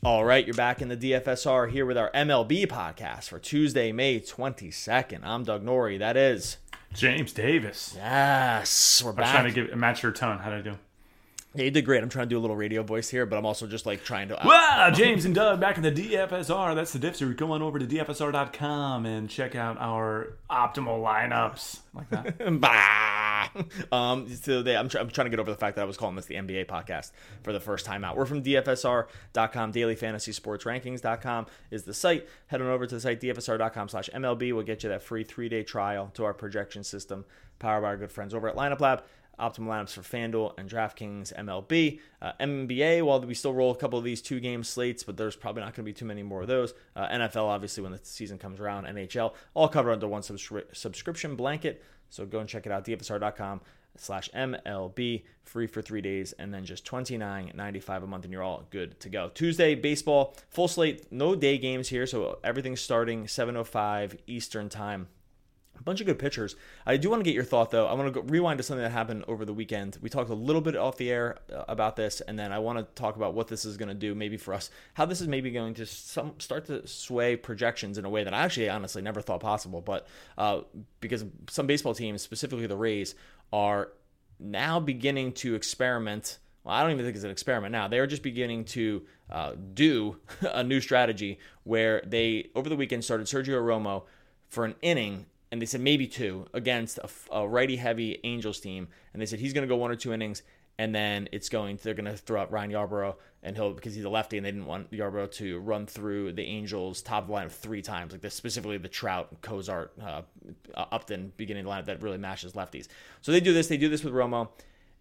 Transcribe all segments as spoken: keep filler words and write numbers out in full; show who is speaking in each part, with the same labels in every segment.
Speaker 1: All right, you're back in the D F S R here with our M L B podcast for Tuesday, May twenty-second. I'm Doug Norrie. That is
Speaker 2: James Davis.
Speaker 1: Yes, we're
Speaker 2: I'm
Speaker 1: back.
Speaker 2: trying to give match your tone. How did I do?
Speaker 1: Yeah, you did great. I'm trying to do a little radio voice here, but I'm also just like trying to.
Speaker 2: Wow, James and Doug back in the D F S R. That's the Dipster. Go on over to D F S R dot com and check out our optimal lineups. Like that.
Speaker 1: Bah! Um, so they, I'm, tr- I'm trying to get over the fact that I was calling this the N B A podcast for the first time out. We're from D F S R dot com. Daily Fantasy Sports Rankings dot com is the site. Head on over to the site, D F S R dot com slash M L B. We'll get you that free three-day trial to our projection system, powered by our good friends over at Lineup Lab. Optimal lineups for FanDuel and DraftKings M L B. Uh, N B A, while we still roll a couple of these two-game slates, but there's probably not going to be too many more of those. Uh, N F L, obviously, when the season comes around. N H L, all covered under one subscri- subscription blanket. So go and check it out, D F S R dot com slash M L B, free for three days, and then just twenty-nine ninety-five a month, and you're all good to go. Tuesday, baseball, full slate, no day games here, so everything's starting seven oh five Eastern time. A bunch of good pitchers. I do want to get your thought, though. I want to go rewind to something that happened over the weekend. We talked a little bit off the air about this, and then I want to talk about what this is going to do maybe for us, how this is maybe going to some, start to sway projections in a way that I actually honestly never thought possible. But uh, because some baseball teams, specifically the Rays, are now beginning to experiment. Well, I don't even think it's an experiment now. They are just beginning to uh, do a new strategy where they, over the weekend, started Sergio Romo for an inning, and they said maybe two, against a, a righty-heavy Angels team. And they said he's going to go one or two innings, and then it's going to, they're going to throw out Ryan Yarbrough, and he'll, because he's a lefty, and they didn't want Yarbrough to run through the Angels' top of the lineup three times, like this, specifically the Trout, Cozart, uh, Upton beginning of the lineup that really matches lefties. So they do this. They do this with Romo.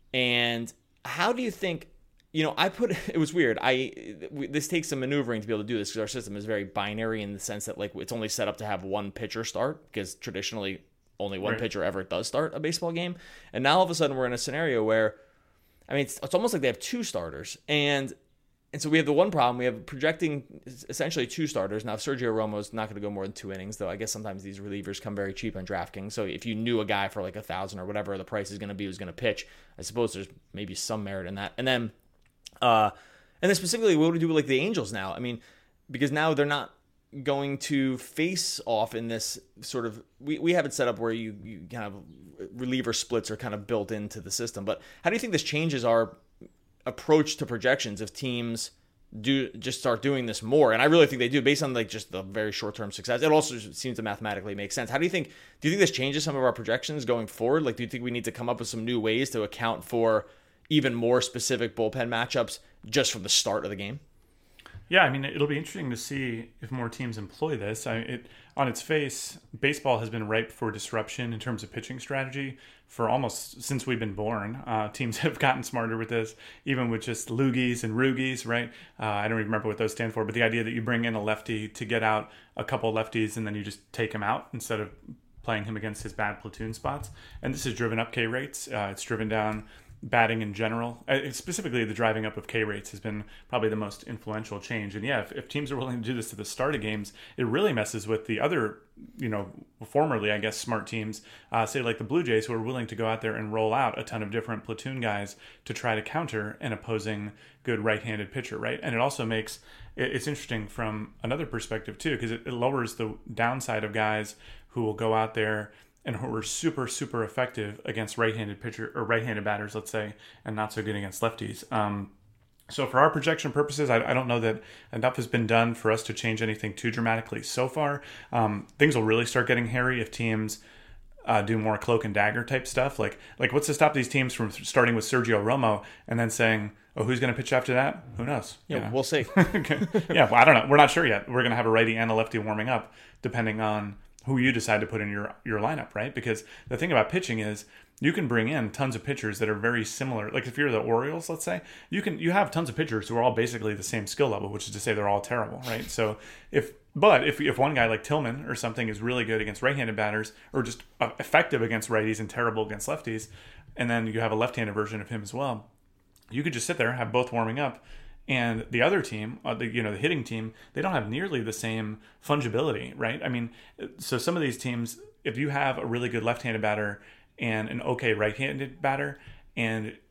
Speaker 1: And how do you think? You know, I put, it was weird. I, this takes some maneuvering to be able to do this because our system is very binary in the sense that like it's only set up to have one pitcher start because traditionally only one
Speaker 2: right.
Speaker 1: pitcher ever does start a baseball game. And now all of a sudden we're in a scenario where, I mean, it's, it's almost like they have two starters. And, and so we have the one problem. We have projecting essentially two starters. Now, Sergio Romo's not going to go more than two innings, though I guess sometimes these relievers come very cheap on DraftKings. So if you knew a guy for like a thousand or whatever the price is going to be who's going to pitch, I suppose there's maybe some merit in that. And then, Uh, and then specifically, what do we do with like the Angels now? I mean, because now they're not going to face off in this sort of, we, we have it set up where you, you kind of reliever splits are kind of built into the system. But how do you think this changes our approach to projections if teams do just start doing this more? And I really think they do based on like just the very short-term success. It also seems to mathematically make sense. How do you think, do you think this changes some of our projections going forward? Like, do you think we need to come up with some new ways to account for even more specific bullpen matchups just from the start of the game?
Speaker 2: Yeah, I mean, it'll be interesting to see if more teams employ this. I, it, on its face, baseball has been ripe for disruption in terms of pitching strategy for almost since we've been born. Uh, teams have gotten smarter with this, even with just loogies and roogies, right? Uh, I don't even remember what those stand for, but the idea that you bring in a lefty to get out a couple lefties and then you just take him out instead of playing him against his bad platoon spots. And this has driven up K rates. Uh, it's driven down batting in general. Uh, specifically, the driving up of K rates has been probably the most influential change. And yeah, if, if teams are willing to do this to the start of games, it really messes with the other, you know, formerly, I guess, smart teams, uh, say like the Blue Jays, who are willing to go out there and roll out a ton of different platoon guys to try to counter an opposing good right-handed pitcher, right? And it also makes, it's interesting from another perspective too, because it, it lowers the downside of guys who will go out there and who are super, super effective against right-handed pitcher or right-handed batters, let's say, and not so good against lefties. Um, so for our projection purposes, I, I don't know that enough has been done for us to change anything too dramatically so far. Um, things will really start getting hairy if teams uh, do more cloak and dagger type stuff. Like, like what's to stop these teams from starting with Sergio Romo and then saying, oh, who's going to pitch after that? Who knows?
Speaker 1: Yeah,
Speaker 2: you know?
Speaker 1: We'll see.
Speaker 2: Okay. Yeah, well, I don't know. We're not sure yet. We're going to have a righty and a lefty warming up, depending on who you decide to put in your, your lineup, right? Because the thing about pitching is you can bring in tons of pitchers that are very similar. Like if you're the Orioles, let's say, you can you have tons of pitchers who are all basically the same skill level, which is to say they're all terrible, right? So if but if if one guy like Tillman or something is really good against right-handed batters or just effective against righties and terrible against lefties, and then you have a left-handed version of him as well, you could just sit there, have both warming up. And the other team, uh, the, you know, the hitting team, they don't have nearly the same fungibility, right? I mean, so some of these teams, if you have a really good left-handed batter and an okay right-handed batter, and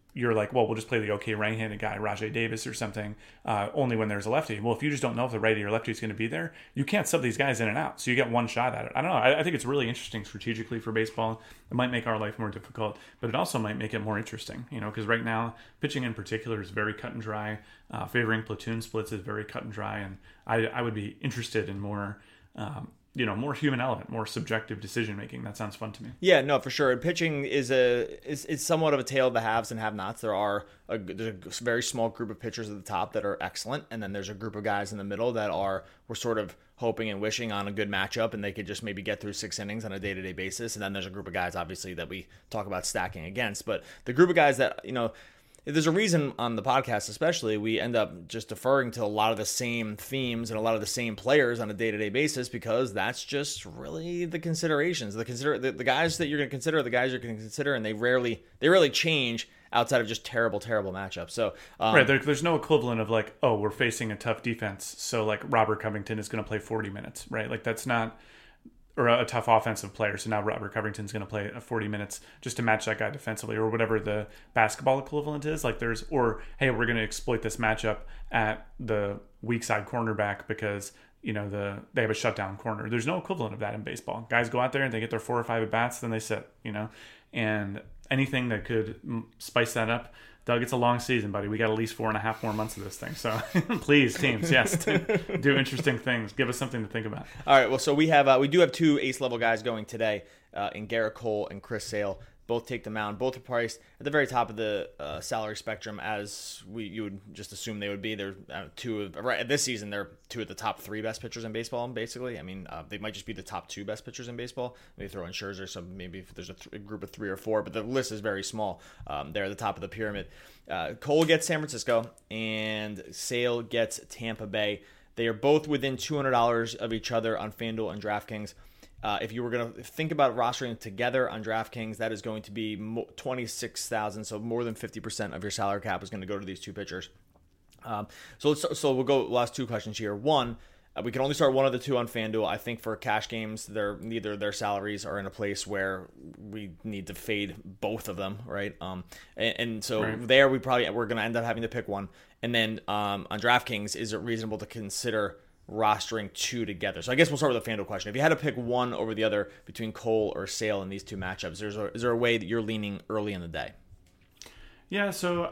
Speaker 2: you're like, well, we'll just play the okay right-handed guy, Rajay Davis or something, uh, only when there's a lefty. Well, if you just don't know if the righty or lefty is going to be there, you can't sub these guys in and out. So you get one shot at it. I don't know. I, I think it's really interesting strategically for baseball. It might make our life more difficult, but it also might make it more interesting, you know, because right now, pitching in particular is very cut and dry. Uh, favoring platoon splits is very cut and dry. And I, I would be interested in more, um, you know, more human element, more subjective decision making. That sounds fun to me.
Speaker 1: Yeah, no, for sure. Pitching is a is, is somewhat of a tale of the haves and have-nots. There are a, there's a very small group of pitchers at the top that are excellent, and then there's a group of guys in the middle that are we're sort of hoping and wishing on a good matchup, and they could just maybe get through six innings on a day-to-day basis. And then there's a group of guys, obviously, that we talk about stacking against. But the group of guys that, you know, there's a reason on the podcast, especially, we end up just deferring to a lot of the same themes and a lot of the same players on a day-to-day basis, because that's just really the considerations. The consider the, the guys that you're going to consider are the guys you're going to consider, and they rarely they rarely change outside of just terrible, terrible matchups. So um,
Speaker 2: right, there, there's no equivalent of like, oh, we're facing a tough defense, so like Robert Covington is going to play forty minutes, right? Like that's not. Or a tough offensive player. So now Robert Covington's going to play forty minutes just to match that guy defensively, or whatever the basketball equivalent is. Like there's, or hey, we're going to exploit this matchup at the weak side cornerback because, you know, the they have a shutdown corner. There's no equivalent of that in baseball. Guys go out there and they get their four or five at bats, then they sit, you know, and anything that could spice that up. Doug, it's a long season, buddy. We got at least four and a half more months of this thing. So please, teams, yes, do, do interesting things. Give us something to think about.
Speaker 1: All right. Well, so we have uh, we do have two ace level guys going today uh, in Garrett Cole and Chris Sale. Both take the mound. Both are priced at the very top of the uh, salary spectrum, as we you would just assume they would be. They're uh, two of, right this season. They're two of the top three best pitchers in baseball. Basically, I mean, uh, they might just be the top two best pitchers in baseball. Maybe throw in Scherzer, so maybe if there's a, th- a group of three or four, but the list is very small. Um, they're at the top of the pyramid. Uh, Cole gets San Francisco, and Sale gets Tampa Bay. They are both within two hundred dollars of each other on FanDuel and DraftKings. Uh, if you were going to think about rostering together on DraftKings, that is going to be twenty-six thousand dollars, so more than fifty percent of your salary cap is going to go to these two pitchers. Um, so let's, so we'll go last two questions here. One, uh, we can only start one of the two on FanDuel. I think for cash games, they're neither their salaries are in a place where we need to fade both of them, right? Um, and, and so right. there we probably we're going to end up having to pick one. And then um, on DraftKings, is it reasonable to consider rostering two together? So I guess we'll start with the FanDuel question. If you had to pick one over the other between Cole or Sale in these two matchups, there's a, is there a way that you're leaning early in the day?
Speaker 2: Yeah, so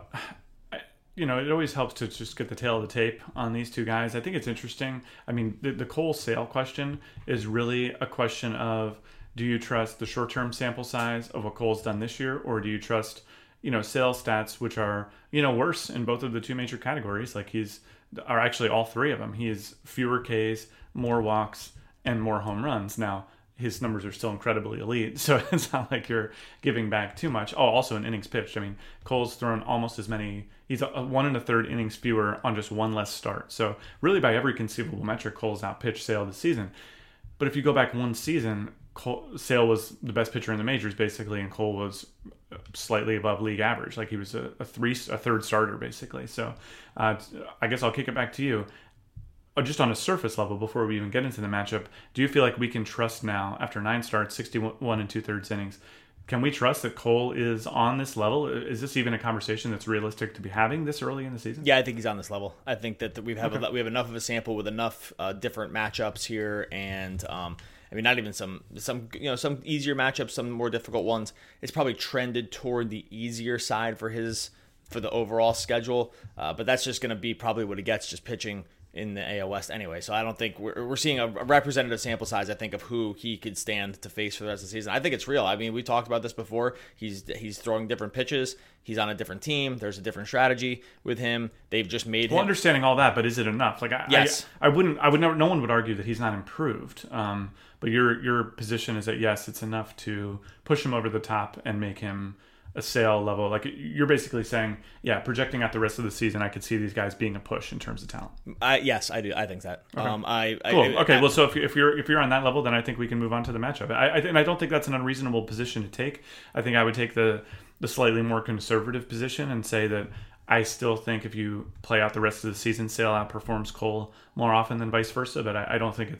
Speaker 2: you know, it always helps to just get the tail of the tape on these two guys. I think it's interesting. I mean, the, the Cole Sale question is really a question of, do you trust the short-term sample size of what Cole's done this year, or do you trust, you know, sales stats, which are, you know, worse in both of the two major categories? Like he's, are actually all three of them. He has fewer Ks, more walks, and more home runs. Now, his numbers are still incredibly elite, so it's not like you're giving back too much. Oh, also in innings pitched. I mean, Cole's thrown almost as many. He's a, a one and a third innings fewer on just one less start. So really, by every conceivable metric, Cole's outpitched Sale this season. But if you go back one season, Cole, Sale was the best pitcher in the majors, basically, and Cole was slightly above league average. Like he was a, a three, a third starter, basically. So uh, I guess I'll kick it back to you. Just on a surface level, before we even get into the matchup, do you feel like we can trust now, after nine starts, sixty-one and two-thirds innings, can we trust that Cole is on this level? Is this even a conversation that's realistic to be having this early in the season?
Speaker 1: Yeah, I think he's on this level. I think that we have
Speaker 2: okay.
Speaker 1: a, we have enough of a sample with enough uh, different matchups here, and um, I mean, not even some some you know some easier matchups, some more difficult ones. It's probably trended toward the easier side for his for the overall schedule, uh, but that's just going to be probably what he gets just pitching in the A L West anyway. So I don't think we're, we're seeing a representative sample size, I think, of who he could stand to face for the rest of the season. I think it's real. I mean, we talked about this before. He's he's throwing different pitches. He's on a different team. There's a different strategy with him. They've just made
Speaker 2: well,
Speaker 1: him.
Speaker 2: understanding all that, but is it enough? Like, I,
Speaker 1: yes.
Speaker 2: I, I wouldn't, I would never, no one would argue that he's not improved. Um, but your, your position is that yes, it's enough to push him over the top and make him a Sale level. Like you're basically saying, yeah, projecting out the rest of the season, I could see these guys being a push in terms of talent.
Speaker 1: I, yes, I do. I think that.
Speaker 2: Okay.
Speaker 1: Um, I,
Speaker 2: cool.
Speaker 1: I,
Speaker 2: okay.
Speaker 1: I,
Speaker 2: well, so if, if you're if you're on that level, then I think we can move on to the matchup. I, I and I don't think that's an unreasonable position to take. I think I would take the the slightly more conservative position and say that I still think if you play out the rest of the season, Sale outperforms Cole more often than vice versa. But I, I don't think it's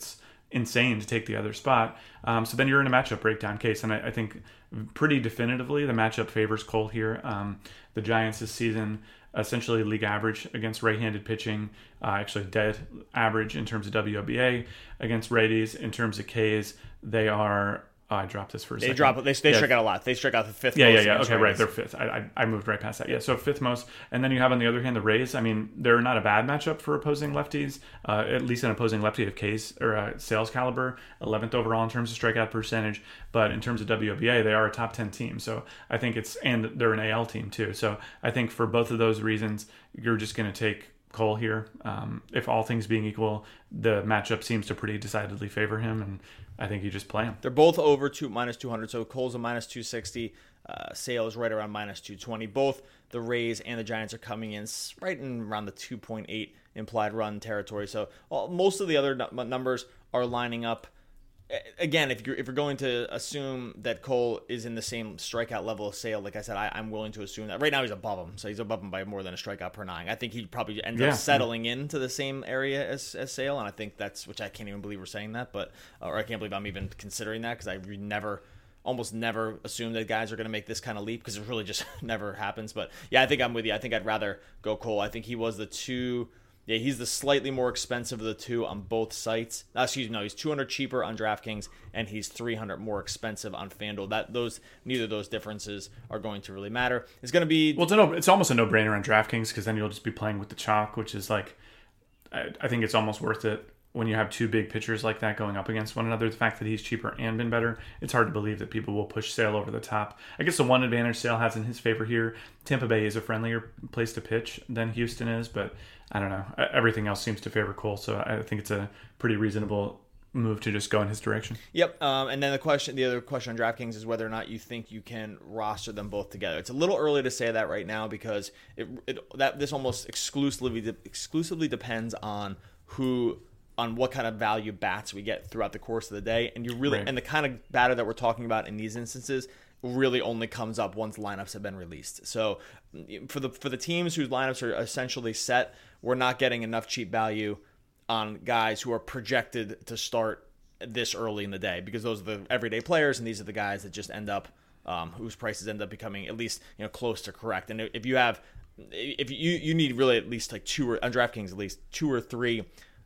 Speaker 2: insane to take the other spot. Um, so then you're in a matchup breakdown case, and I, I think pretty definitively the matchup favors Cole here. Um, the Giants this season essentially league average against right-handed pitching, uh, actually dead average in terms of W O B A against righties. In terms of Ks, they are. Oh, I dropped this for a
Speaker 1: they
Speaker 2: second.
Speaker 1: Drop, they they
Speaker 2: yeah.
Speaker 1: strike out a lot. They strike out the fifth
Speaker 2: yeah,
Speaker 1: most.
Speaker 2: Yeah, yeah,
Speaker 1: against
Speaker 2: Okay,
Speaker 1: righties.
Speaker 2: right. They're fifth. I, I I moved right past that. Yeah, so fifth most. And then you have on the other hand the Rays. I mean, they're not a bad matchup for opposing lefties, uh, at least an opposing lefty of K's or uh, sales caliber, eleventh overall in terms of strikeout percentage. But in terms of W O B A, they are a top ten team. So I think it's, and they're an A L team too. So I think for both of those reasons, you're just going to take Cole here. Um, if all things being equal, the matchup seems to pretty decidedly favor him, and I think you just play him.
Speaker 1: They're both over two minus two hundred. So Cole's a minus two sixty. Uh, Sale is right around minus two twenty. Both the Rays and the Giants are coming in right in around the two point eight implied run territory. So all, most of the other n- numbers are lining up. Again, if you're if you're going to assume that Cole is in the same strikeout level of Sale, like I said, I, I'm willing to assume that. Right now he's above him, so he's above him by more than a strikeout per nine. I think he probably ends
Speaker 2: yeah.
Speaker 1: up settling into the same area as, as Sale, and I think that's, which I can't even believe we're saying that, but or I can't believe I'm even considering that, because I never, almost never assume that guys are going to make this kind of leap, because it really just never happens. But yeah, I think I'm with you. I think I'd rather go Cole. I think he was the two. Yeah, he's the slightly more expensive of the two on both sites. Uh, excuse me, no, he's two hundred cheaper on DraftKings, and he's three hundred more expensive on FanDuel. That those neither of those differences are going to really matter. It's going to be
Speaker 2: well, it's, a no, it's almost a no-brainer on DraftKings, because then you'll just be playing with the chalk, which is like, I, I think it's almost worth it when you have two big pitchers like that going up against one another. The fact that he's cheaper and been better, it's hard to believe that people will push Sale over the top. I guess the one advantage Sale has in his favor here, Tampa Bay is a friendlier place to pitch than Houston is, but I don't know. Everything else seems to favor Cole, so I think it's a pretty reasonable move to just go in his direction.
Speaker 1: Yep. Um, and then the question, the other question on DraftKings is whether or not you think you can roster them both together. It's a little early to say that right now, because it, it that this almost exclusively exclusively depends on who. on what kind of value bats we get throughout the course of the day. And you really,
Speaker 2: right.
Speaker 1: and the kind of batter that we're talking about in these instances really only comes up once lineups have been released. So for the, for the teams whose lineups are essentially set, we're not getting enough cheap value on guys who are projected to start this early in the day, because those are the everyday players. And these are the guys that just end up, um, whose prices end up becoming at least, you know, close to correct. And if you have, if you, you need really at least like two or on DraftKings, at least two or three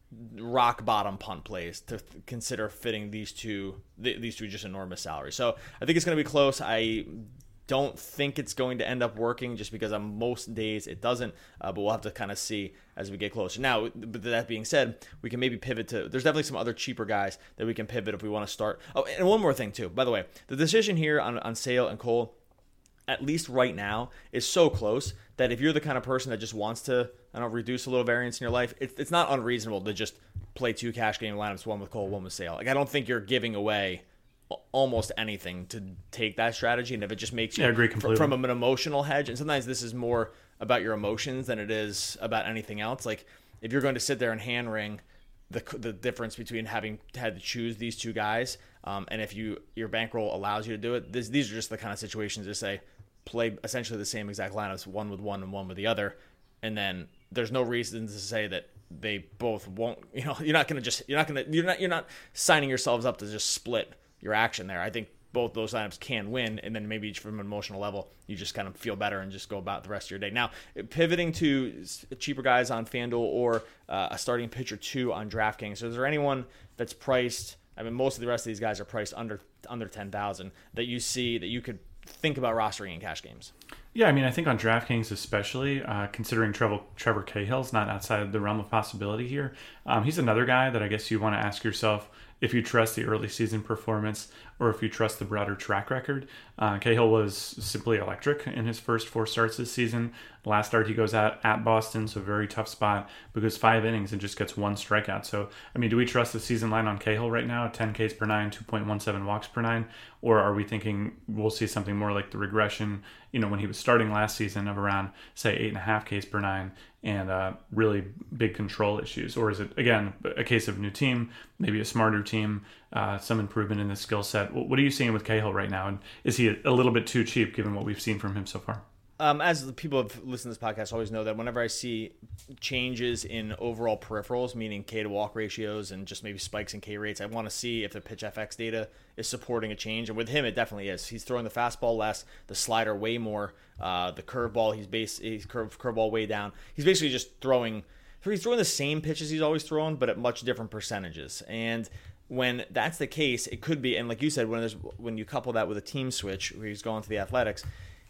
Speaker 1: rock bottom punt plays to th- consider fitting these two th- these two just enormous salaries. So I think it's going to be close. I don't think it's going to end up working, just because on most days it doesn't, uh, but we'll have to kind of see as we get closer. Now, but that being said, we can maybe pivot to, there's definitely some other cheaper guys that we can pivot if we want to start. Oh, and one more thing too, by the way, the decision here on, on Sale and Cole, at least right now, is so close that if you're the kind of person that just wants to, I don't know, reduce a little variance in your life, it's it's not unreasonable to just play two cash game lineups, one with Cole, one with Sale. Like, I don't think you're giving away almost anything to take that strategy, and if it just makes you,
Speaker 2: yeah, I agree completely.
Speaker 1: from an emotional hedge, and sometimes this is more about your emotions than it is about anything else. Like, if you're going to sit there and hand wring the the difference between having had to choose these two guys, um, and if you your bankroll allows you to do it, this, these are just the kind of situations to say, play essentially the same exact lineups, one with one and one with the other, and then there's no reason to say that they both won't. You know, you're not going to just you're not going to you're not you're not signing yourselves up to just split your action there. I think both those lineups can win, and then maybe from an emotional level, you just kind of feel better and just go about the rest of your day. Now, pivoting to cheaper guys on FanDuel or uh, a starting pitcher two on DraftKings. So, is there anyone that's priced? I mean, most of the rest of these guys are priced under under ten thousand that you see that you could think about rostering in cash games.
Speaker 2: Yeah, I mean, I think on DraftKings especially, uh, considering Trevor, Trevor Cahill's not outside the realm of possibility here. Um, he's another guy that I guess you want to ask yourself if you trust the early season performance or if you trust the broader track record. Uh, Cahill was simply electric in his first four starts this season. Last start he goes out at Boston, so very tough spot, because five innings and just gets one strikeout. So, I mean, do we trust the season line on Cahill right now at ten Ks per nine, two point one seven walks per nine? Or are we thinking we'll see something more like the regression, you know, when he was starting last season of around, say, eight and a half Ks per nine and uh, really big control issues? Or is it, again, a case of new team, maybe a smarter team, uh, some improvement in the skill set? What are you seeing with Cahill right now? And is he a little bit too cheap given what we've seen from him so far?
Speaker 1: Um, as the people who have listened to this podcast always know that whenever I see changes in overall peripherals, meaning K to walk ratios and just maybe spikes in K rates, I want to see if the pitch F X data is supporting a change. And with him, it definitely is. He's throwing the fastball less, the slider way more, uh, the curveball, he's base, he's curve, curveball way down. He's basically just throwing, he's throwing the same pitches he's always thrown, but at much different percentages. And when that's the case, it could be, and like you said, when there's when you couple that with a team switch where he's going to the Athletics,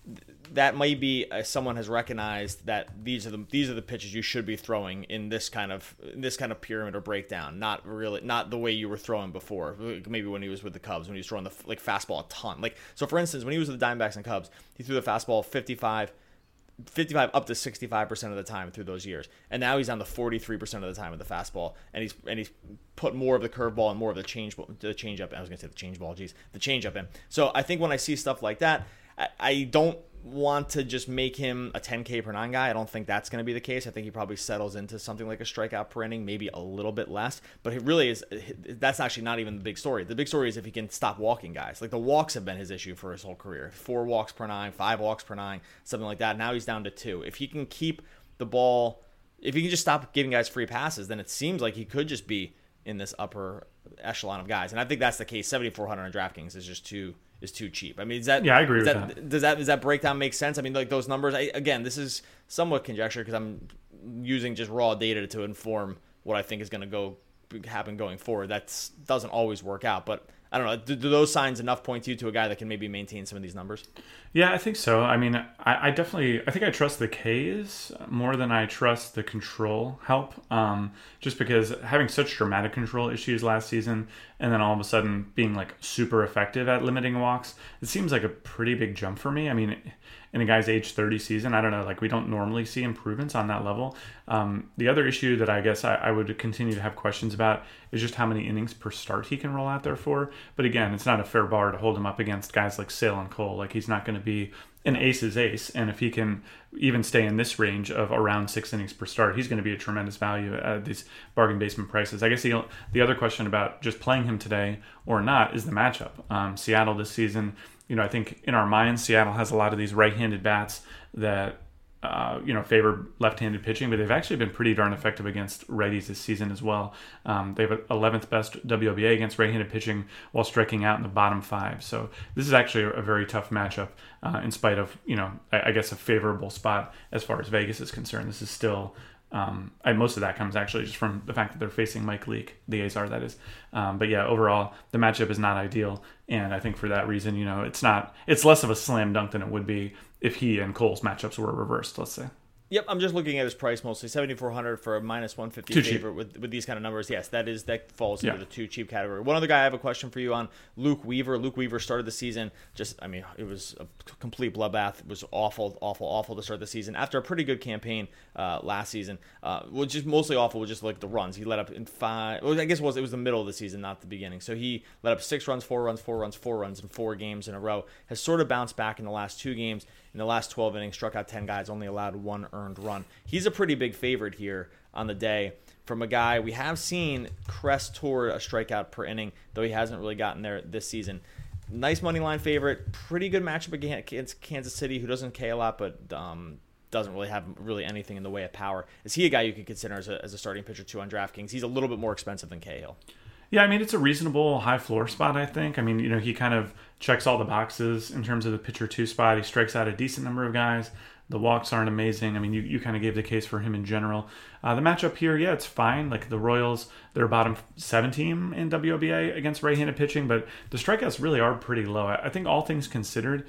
Speaker 1: that might be uh, someone has recognized that these are the these are the pitches you should be throwing in this kind of in this kind of pyramid or breakdown. Not really, not the way you were throwing before. Maybe when he was with the Cubs, when he was throwing the like fastball a ton. Like so, for instance, when he was with the Diamondbacks and Cubs, he threw the fastball fifty-five, fifty-five up to sixty-five percent of the time through those years, and now he's on the forty-three percent of the time with the fastball, and he's and he's put more of the curveball and more of the change the change up. I was going to say the change ball, geez, the change up in. So I think when I see stuff like that, I, I don't want to just make him a ten K per nine guy. I don't think that's going to be the case. I think he probably settles into something like a strikeout per inning, maybe a little bit less. But it really is. That's actually not even the big story. The big story is if he can stop walking guys. Like the walks have been his issue for his whole career. Four walks per nine, five walks per nine, something like that. Now he's down to two. If he can keep the ball, if he can just stop giving guys free passes, then it seems like he could just be in this upper echelon of guys. And I think that's the case. seventy-four hundred on DraftKings is just too is too cheap. I mean, is that
Speaker 2: yeah? I agree with
Speaker 1: that,
Speaker 2: that.
Speaker 1: Does that does that breakdown make sense? I mean, like those numbers. I, again, this is somewhat conjecture because I'm using just raw data to inform what I think is going to go happen going forward. That doesn't always work out, but I don't know. Do, do those signs enough point you to a guy that can maybe maintain some of these numbers?
Speaker 2: Yeah, I think so. I mean, I, I definitely, I think I trust the K's more than I trust the control help. Um, just because having such dramatic control issues last season, and then all of a sudden being like super effective at limiting walks, it seems like a pretty big jump for me. I mean, in a guy's age thirty season, I don't know, like we don't normally see improvements on that level. Um, the other issue that I guess I, I would continue to have questions about is just how many innings per start he can roll out there for. But again, it's not a fair bar to hold him up against guys like Sale and Cole. Like he's not going to be an ace's ace. And if he can even stay in this range of around six innings per start, he's going to be a tremendous value at these bargain basement prices. I guess the, the other question about just playing him today or not is the matchup. Um, Seattle this season, you know, I think in our minds, Seattle has a lot of these right-handed bats that, uh, you know, favor left-handed pitching, but they've actually been pretty darn effective against righties this season as well. Um, they have eleventh best W O B A against right-handed pitching while striking out in the bottom five. So this is actually a very tough matchup uh, in spite of, you know, I, I guess a favorable spot as far as Vegas is concerned. This is still... Um, I, most of that comes actually just from the fact that they're facing Mike Leake, the A's are, that is. Um, but yeah, overall, the matchup is not ideal. And I think for that reason, you know, it's not, it's less of a slam dunk than it would be if he and Cole's matchups were reversed, let's say.
Speaker 1: Yep, I'm just looking at his price mostly. seventy-four hundred for a minus one fifty
Speaker 2: too
Speaker 1: favorite
Speaker 2: cheap.
Speaker 1: with with these kind of numbers. Yes, that is that falls into
Speaker 2: yeah.
Speaker 1: the too cheap category. One other guy I have a question for you on, Luke Weaver. Luke Weaver started the season just, I mean, it was a complete bloodbath. It was awful, awful, awful to start the season after a pretty good campaign uh, last season. Uh, which is mostly awful was just like the runs. He let up in five, well, I guess it was, it was the middle of the season, not the beginning. So he let up six runs, four runs, four runs, four runs in four games in a row. Has sort of bounced back in the last two games. In the last twelve innings, struck out ten guys, only allowed one earned run. He's a pretty big favorite here on the day from a guy we have seen crest toward a strikeout per inning, though he hasn't really gotten there this season. Nice money line favorite, pretty good matchup against Kansas City, who doesn't K a lot, but um, doesn't really have really anything in the way of power. Is he a guy you could consider as a, as a starting pitcher too on DraftKings? He's a little bit more expensive than Cahill.
Speaker 2: Yeah, I mean, it's a reasonable high floor spot, I think. I mean, you know, he kind of checks all the boxes in terms of the pitcher two spot. He strikes out a decent number of guys. The walks aren't amazing. I mean, you, you kind of gave the case for him in general. Uh, the matchup here, yeah, it's fine. Like the Royals, they're a bottom seven team in W O B A against right-handed pitching, but the strikeouts really are pretty low. I, I think all things considered,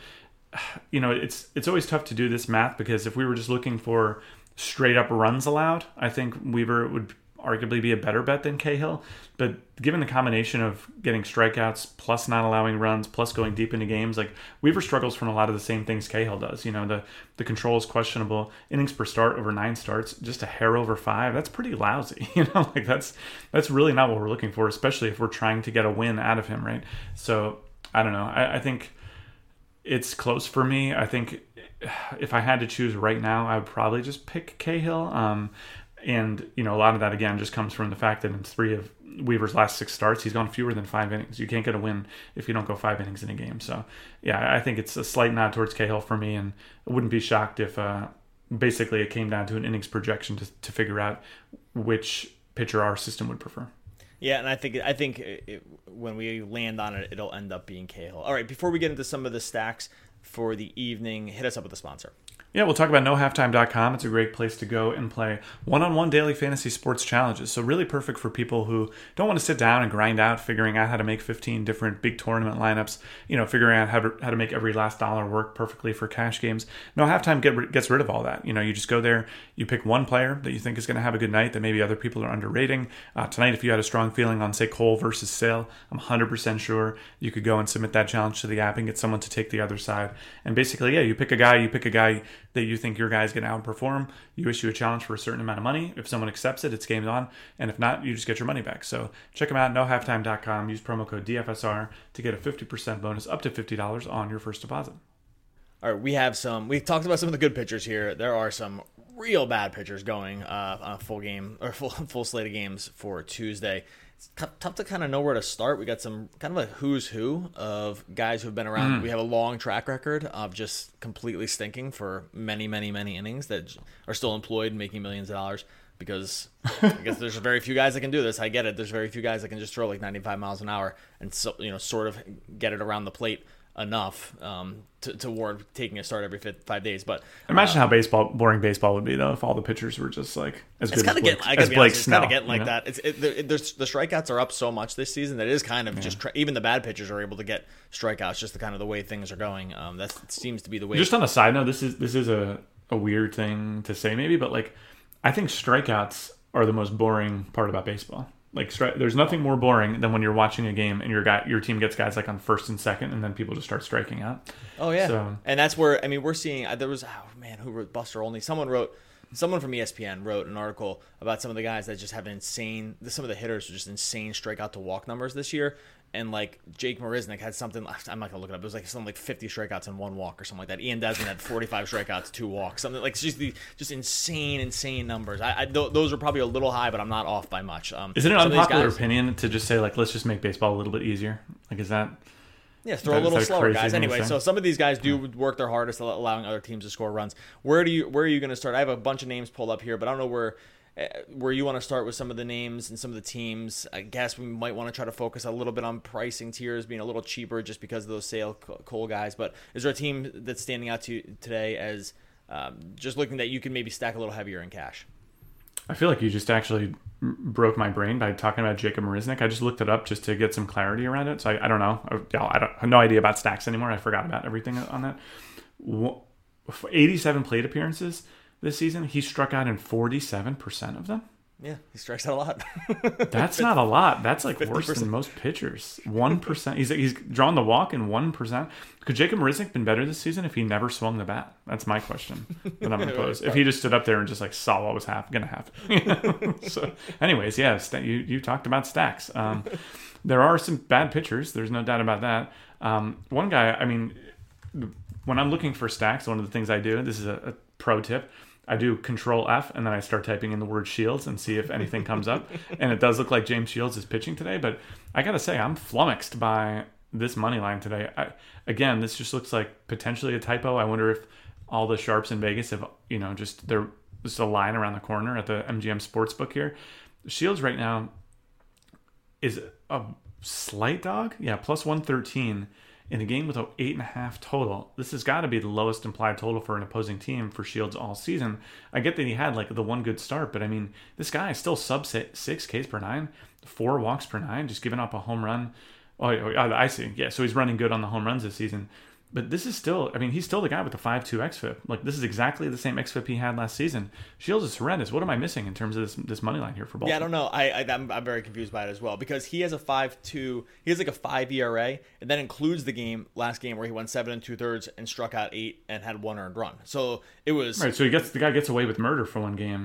Speaker 2: you know, it's it's always tough to do this math because if we were just looking for straight up runs allowed, I think Weaver would arguably be a better bet than Cahill. But given the combination of getting strikeouts plus not allowing runs plus going deep into games, like Weaver struggles from a lot of the same things Cahill does. You know, the the control is questionable. Innings per start over nine starts, just a hair over five. That's pretty lousy. You know, like that's that's really not what we're looking for, especially if we're trying to get a win out of him, right? So I don't know. I, I think it's close for me. I think if I had to choose right now, I would probably just pick Cahill. Um, And, you know, a lot of that, again, just comes from the fact that in three of Weaver's last six starts, he's gone fewer than five innings. You can't get a win if you don't go five innings in a game. So, yeah, I think it's a slight nod towards Cahill for me, and I wouldn't be shocked if uh, basically it came down to an innings projection to, to figure out which pitcher our system would prefer.
Speaker 1: Yeah, and I think I think it, when we land on it, it'll end up being Cahill. All right, before we get into some of the stacks for the evening, hit us up with the sponsor.
Speaker 2: Yeah, we'll talk about no halftime dot com. It's a great place to go and play one-on-one daily fantasy sports challenges. So really perfect for people who don't want to sit down and grind out figuring out how to make fifteen different big tournament lineups, you know, figuring out how to, how to make every last dollar work perfectly for cash games. No Halftime get, gets rid of all that. You know, you just go there, you pick one player that you think is going to have a good night that maybe other people are underrating. Uh, tonight, if you had a strong feeling on, say, Cole versus Sale, I'm one hundred percent sure you could go and submit that challenge to the app and get someone to take the other side. And basically, yeah, you pick a guy, you pick a guy that you think your guy's going to outperform. You issue a challenge for a certain amount of money. If someone accepts it, it's game on. And if not, you just get your money back. So check them out, no halftime dot com. Use promo code D F S R to get a fifty percent bonus up to fifty dollars on your first deposit.
Speaker 1: All right, we have some, we talked about some of the good pitchers here. There are some real bad pitchers going uh, on a full game or full, full slate of games for Tuesday. It's tough, tough to kind of know where to start. We got some kind of a who's who of guys who've been around. Mm. We have a long track record of just completely stinking for many, many, many innings that are still employed, making millions of dollars. Because I guess there's very few guys that can do this. I get it. There's very few guys that can just throw like ninety-five miles an hour and so, you know, sort of get it around the plate enough um, to, to warrant taking a start every fifth, five days. But
Speaker 2: imagine
Speaker 1: uh,
Speaker 2: how baseball, boring baseball would be though if all the pitchers were just like as good as Blake,
Speaker 1: getting, I
Speaker 2: as
Speaker 1: be
Speaker 2: Blake
Speaker 1: honest,
Speaker 2: Snell.
Speaker 1: It's kind of getting like
Speaker 2: you know?
Speaker 1: that. It's it, it, there's, the strikeouts are up so much this season that it is kind of yeah. just tra- even the bad pitchers are able to get strikeouts. Just the kind of the way things are going. Um, that seems to be the way.
Speaker 2: Just on a side note, this is this is a, a weird thing to say maybe, but like I think strikeouts are the most boring part about baseball. Like, stri- there's nothing more boring than when you're watching a game and your guy, your team gets guys like on first and second, and then people just start striking out.
Speaker 1: Oh yeah,
Speaker 2: so,
Speaker 1: and that's where I mean we're seeing. There was oh man, who wrote Buster Olney? Someone wrote, someone from E S P N wrote an article about some of the guys that just have insane. Some of the hitters are just insane strikeout to walk numbers this year. And like Jake Marisnick had something. I'm not gonna look it up. It was like something like fifty strikeouts and one walk or something like that. Ian Desmond had forty-five strikeouts, two walks. Something like just the just insane, insane numbers. I, I th- those are probably a little high, but I'm not off by much. Um,
Speaker 2: is it an unpopular guys, opinion to just say like let's just make baseball a little bit easier? Like is that?
Speaker 1: Yeah, throw that, a little slower, guys. Anyway, so some of these guys do work their hardest, allowing other teams to score runs. Where do you where are you going to start? I have a bunch of names pulled up here, but I don't know where. Where you want to start with some of the names and some of the teams. I guess we might want to try to focus a little bit on pricing tiers being a little cheaper just because of those Sale Cole guys. But is there a team that's standing out to you today as um, just looking that you can maybe stack a little heavier in cash?
Speaker 2: I feel like you just actually broke my brain by talking about Jacob Marisnick. I just looked it up just to get some clarity around it. So I, I don't know. I, I, don't, I have no idea about stacks anymore. I forgot about everything on that. eighty-seven plate appearances this season. He struck out in forty-seven percent of them.
Speaker 1: Yeah, he strikes out a lot.
Speaker 2: That's not a lot. That's like
Speaker 1: fifty percent
Speaker 2: worse than most pitchers. one percent. He's he's drawn the walk in one percent. Could Jacob Marisnick been better this season if he never swung the bat? That's my question that I'm going to pose. If he just stood up there and just like saw what was hap- going to happen. So anyways, yeah, st- you, you talked about stacks. Um, there are some bad pitchers. There's no doubt about that. Um, one guy, I mean, when I'm looking for stacks, one of the things I do, this is a, a pro tip, I do control F and then I start typing in the word Shields and see if anything comes up. And it does look like James Shields is pitching today, but I got to say, I'm flummoxed by this money line today. I, again, this just looks like potentially a typo. I wonder if all the sharps in Vegas have, you know, just there's just a line around the corner at the M G M Sportsbook here. Shields right now is a slight dog. Yeah, plus one thirteen. In a game with an eight and a half total. This has got to be the lowest implied total for an opposing team for Shields all season. I get that he had like the one good start, but I mean, this guy is still sub six Ks per nine, four walks per nine, just giving up a home run. Oh, I see. Yeah, so he's running good on the home runs this season. But this is still, I mean, he's still the guy with the five two X F I P. Like, this is exactly the same X F I P he had last season. Shields is horrendous. What am I missing in terms of this this money line here for Baltimore?
Speaker 1: Yeah, I don't know. I, I, I'm, I'm very confused by it as well because he has a five two, he has like a five E R A, and that includes the game, last game, where he went seven and two thirds and struck out eight and had one earned run. So it was.
Speaker 2: Right, so he gets the guy gets away with murder for one game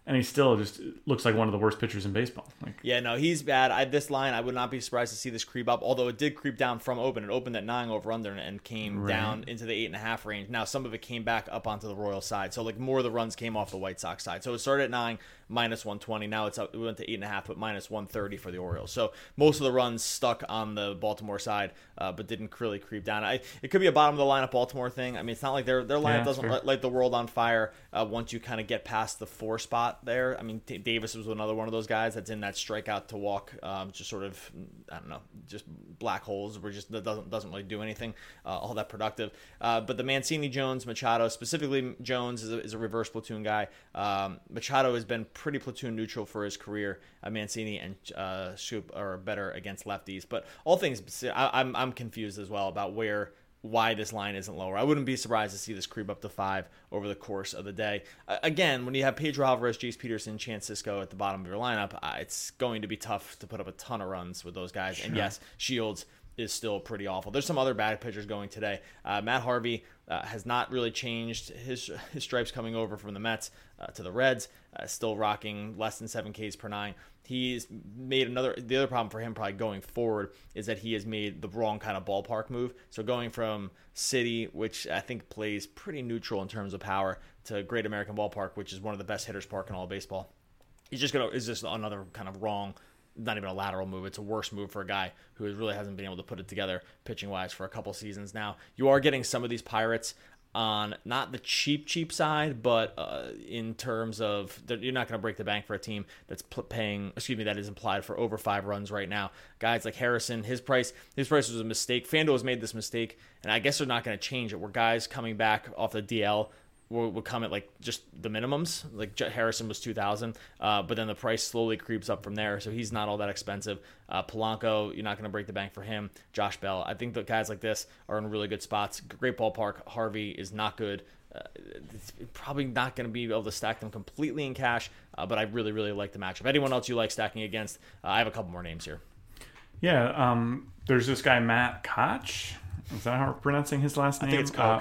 Speaker 2: and he still just looks like one of the worst pitchers in baseball. Like,
Speaker 1: yeah, no, he's bad. I, this line, I would not be surprised to see this creep up, although it did creep down from open. It opened at nine over under and came
Speaker 2: right.
Speaker 1: down into the eight and a half range. Now, some of it came back up onto the Royals side, so like more of the runs came off the White Sox side. So it started at nine, minus one twenty. Now it's up, it went to eight and a half, but minus one thirty for the Orioles. So most of the runs stuck on the Baltimore side, uh, but didn't really creep down. I, it could be a bottom of the lineup Baltimore thing. I mean, it's not like their their lineup
Speaker 2: Yeah,
Speaker 1: doesn't
Speaker 2: fair.
Speaker 1: light, light the world on fire uh, once you kind of get past the four spot there. I mean, T- Davis was another one of those guys that's in that strikeout to walk, um, just sort of, I don't know, just black holes where just that doesn't doesn't really do anything uh, all that productive. Uh, but the Mancini, Jones, Machado, specifically Jones is a, is a reverse platoon guy. Um, Machado has been pretty platoon neutral for his career. Uh, Mancini and uh, Shoop are better against lefties, but all things I, I'm I'm confused as well about where. Why this line isn't lower. I wouldn't be surprised to see this creep up to five over the course of the day. Uh, again, when you have Pedro Alvarez, Jace Peterson, Chance Sisco at the bottom of your lineup, uh, it's going to be tough to put up a ton of runs with those guys. Sure. And yes, Shields is still pretty awful. There's some other bad pitchers going today. Uh, Matt Harvey uh, has not really changed his his stripes coming over from the Mets uh, to the Reds. Uh, still rocking less than seven Ks per nine. He's made another. The other problem for him probably going forward is that he has made the wrong kind of ballpark move. So going from City, which I think plays pretty neutral in terms of power, to Great American Ballpark, which is one of the best hitters park in all of baseball. He's just gonna is just another kind of wrong. Not even a lateral move. It's a worse move for a guy who really hasn't been able to put it together pitching wise for a couple seasons now. You are getting some of these Pirates on not the cheap, cheap side, but uh, in terms of you're not going to break the bank for a team that's paying, excuse me, that is implied for over five runs right now. Guys like Harrison, his price, his price was a mistake. FanDuel has made this mistake, and I guess they're not going to change it. Where guys coming back off the D L will, will come at like just the minimums. Like Harrison was two thousand, uh, but then the price slowly creeps up from there. So he's not all that expensive. Uh, Polanco, you're not going to break the bank for him. Josh Bell, I think that guys like this are in really good spots. Great ballpark. Harvey is not good. Uh, it's probably not going to be able to stack them completely in cash, uh, but I really, really like the matchup. Anyone else you like stacking against? Uh, I have a couple more names here.
Speaker 2: Yeah, um, there's this guy, Matt Koch. Is that how we're pronouncing his last name?
Speaker 1: I think it's Koch.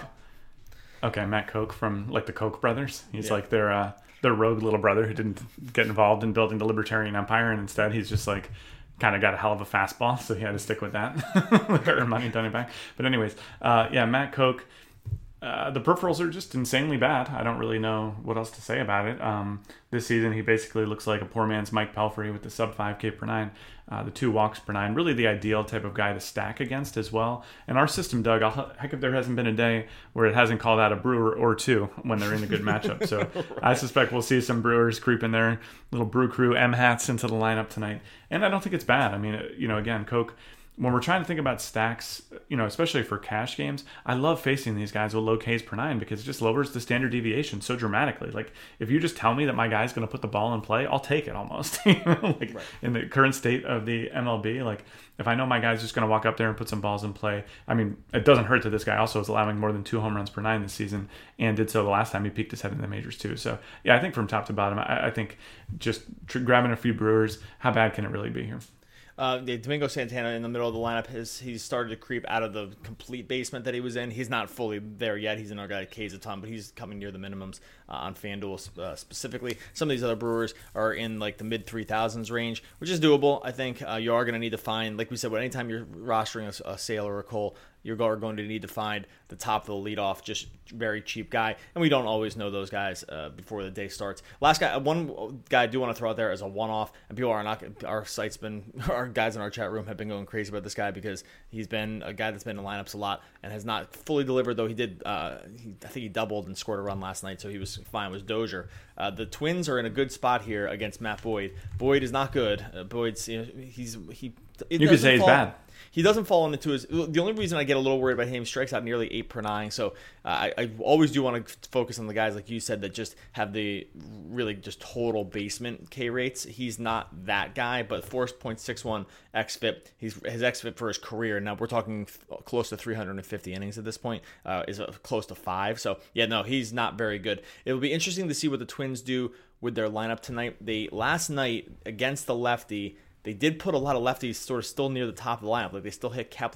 Speaker 2: Uh, okay, Matt Koch from like the Koch brothers. He's
Speaker 1: Yeah.
Speaker 2: like their uh, their rogue little brother who didn't get involved in building the Libertarian Empire, and instead he's just like kind of got a hell of a fastball, so he had to stick with that. Earn money, done it back. But anyways, uh, yeah, Matt Koch. Uh, the peripherals are just insanely bad. I don't really know what else to say about it. Um, this season, he basically looks like a poor man's Mike Pelfrey with the sub five K per nine, uh, the two walks per nine. Really the ideal type of guy to stack against as well. And our system, Doug, I'll, heck if there hasn't been a day where it hasn't called out a Brewer or two when they're in a good matchup. So right. I suspect we'll see some Brewers creep in their little Brew Crew M hats into the lineup tonight. And I don't think it's bad. I mean, you know, again, Koch, when we're trying to think about stacks, you know, especially for cash games, I love facing these guys with low Ks per nine because it just lowers the standard deviation so dramatically. Like, if you just tell me that my guy's going to put the ball in play, I'll take it almost. You know, like right. In the current state of the M L B, like if I know my guy's just going to walk up there and put some balls in play, I mean, it doesn't hurt that this guy also is allowing more than two home runs per nine this season and did so the last time he peaked his head in the majors too. So, yeah, I think from top to bottom, I, I think just tr- grabbing a few Brewers, how bad can it really be here?
Speaker 1: Uh, Domingo Santana in the middle of the lineup has he's started to creep out of the complete basement that he was in. He's not fully there yet. He's another guy that K's a ton, but he's coming near the minimums uh, on FanDuel uh, specifically. Some of these other Brewers are in like the mid three thousands range, which is doable. I think uh, you are going to need to find, like we said, anytime you're rostering a, a Sale or a Cole, you're going to need to find the top of the leadoff, just very cheap guy. And we don't always know those guys uh, before the day starts. Last guy, one guy I do want to throw out there as a one-off, and people are not, our site's been, our guys in our chat room have been going crazy about this guy because he's been a guy that's been in lineups a lot and has not fully delivered, though he did, uh, he, I think he doubled and scored a run last night, so he was fine, was Dozier. Uh, the Twins are in a good spot here against Matt Boyd. Boyd is not good. Uh, Boyd's, you know, he's, he,
Speaker 2: you could say he's
Speaker 1: fall,
Speaker 2: bad.
Speaker 1: He doesn't fall into his. The only reason I get a little worried about him, he strikes out nearly eight per nine. So uh, I, I always do want to focus on the guys like you said that just have the really just total basement K rates. He's not that guy, but four point six one xFIP. He's his xFIP for his career. Now we're talking close to three hundred fifty innings at this point. Uh, is close to five. So yeah, no, he's not very good. It will be interesting to see what the Twins do with their lineup tonight. They last night against the lefty. They did put a lot of lefties sort of still near the top of the lineup. Like they still hit Kepler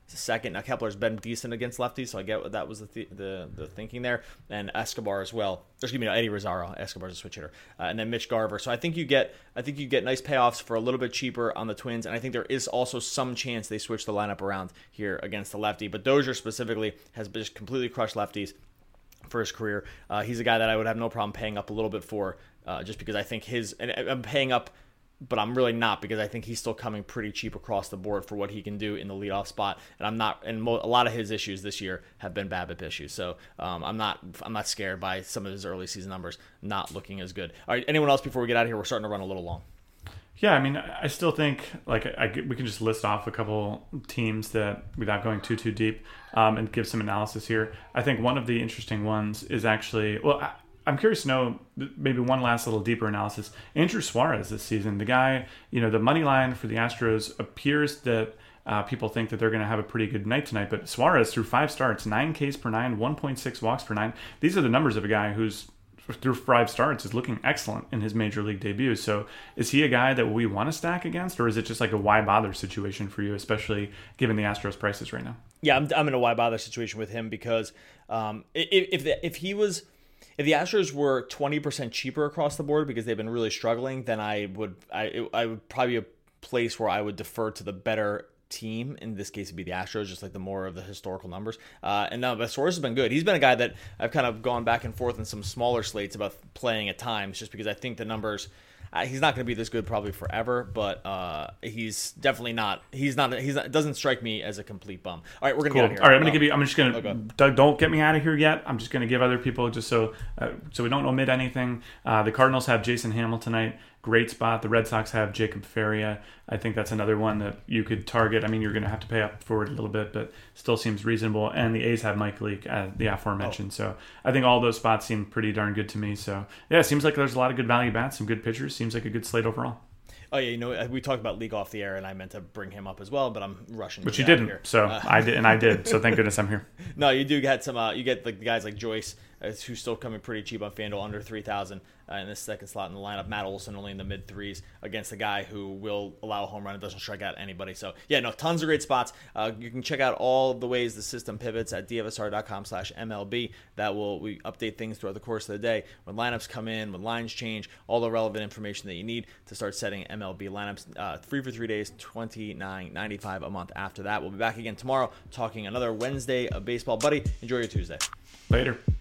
Speaker 1: second. Now Kepler's been decent against lefties, so I get what that was the th- the the thinking there. And Escobar as well. Excuse me, no, Eddie Rosario. Escobar's a switch hitter, uh, and then Mitch Garver. So I think you get I think you get nice payoffs for a little bit cheaper on the Twins, and I think there is also some chance they switch the lineup around here against the lefty. But Dozier specifically has just completely crushed lefties for his career. Uh, he's a guy that I would have no problem paying up a little bit for, uh, just because I think his and I'm paying up. But I'm really not, because I think he's still coming pretty cheap across the board for what he can do in the leadoff spot. And I'm not, and mo- a lot of his issues this year have been BABIP issues. So um, I'm not, I'm not scared by some of his early season numbers not looking as good. All right, anyone else before we get out of here? We're starting to run a little long.
Speaker 2: Yeah, I mean, I still think like I, I, we can just list off a couple teams that without going too too deep, um, and give some analysis here. I think one of the interesting ones is actually well. I, I'm curious to know maybe one last little deeper analysis. Andrew Suarez this season, the guy, you know, the money line for the Astros appears that uh, people think that they're going to have a pretty good night tonight. But Suarez, through five starts, nine Ks per nine, one point six walks per nine. These are the numbers of a guy who's through five starts is looking excellent in his major league debut. So is he a guy that we want to stack against, or is it just like a why bother situation for you, especially given the Astros prices right now?
Speaker 1: Yeah, I'm, I'm in a why bother situation with him because um, if if, the, if he was. If the Astros were twenty percent cheaper across the board because they've been really struggling, then I would I I would probably be a place where I would defer to the better team. In this case, it'd be the Astros, just like the more of the historical numbers. Uh, and no, but Suarez has been good. He's been a guy that I've kind of gone back and forth in some smaller slates about playing at times, just because I think the numbers. Uh, he's not going to be this good probably forever, but uh, he's definitely not. He's not. He's not. Doesn't strike me as a complete bum. All right, we're gonna
Speaker 2: cool.
Speaker 1: get out of here.
Speaker 2: All right, I'm gonna
Speaker 1: um,
Speaker 2: give you. I'm just gonna.
Speaker 1: Okay.
Speaker 2: Doug, don't get me out of here yet. I'm just gonna give other people just so uh, so we don't omit anything. Uh, the Cardinals have Jason Hamill tonight. Great spot. The Red Sox have Jacob Faria. I think that's another one that you could target. I mean, you're going to have to pay up for it a little bit, but still seems reasonable. And the A's have Mike Leake, uh, the aforementioned. Oh. So I think all those spots seem pretty darn good to me. So yeah, it seems like there's a lot of good value bats, some good pitchers. Seems like a good slate overall.
Speaker 1: Oh yeah, you know we talked about League off the air, and I meant to bring him up as well, but I'm rushing.
Speaker 2: But
Speaker 1: to
Speaker 2: you
Speaker 1: get out
Speaker 2: didn't,
Speaker 1: here.
Speaker 2: so
Speaker 1: uh,
Speaker 2: I did, and I did. So thank goodness I'm here.
Speaker 1: No, you do get some. Uh, you get like the guys like Joyce, uh, who's still coming pretty cheap on FanDuel, under three thousand uh, in this second slot in the lineup. Matt Olson only in the mid threes against a guy who will allow a home run and doesn't strike out anybody. So yeah, no, tons of great spots. Uh, you can check out all the ways the system pivots at D F S R dot com slash M L B. That will we update things throughout the course of the day when lineups come in, when lines change, all the relevant information that you need to start setting M L B lineups. Uh, free for three days, twenty-nine ninety-five a month after that. We'll be back again tomorrow talking another Wednesday of baseball. Buddy, enjoy your Tuesday.
Speaker 2: Later.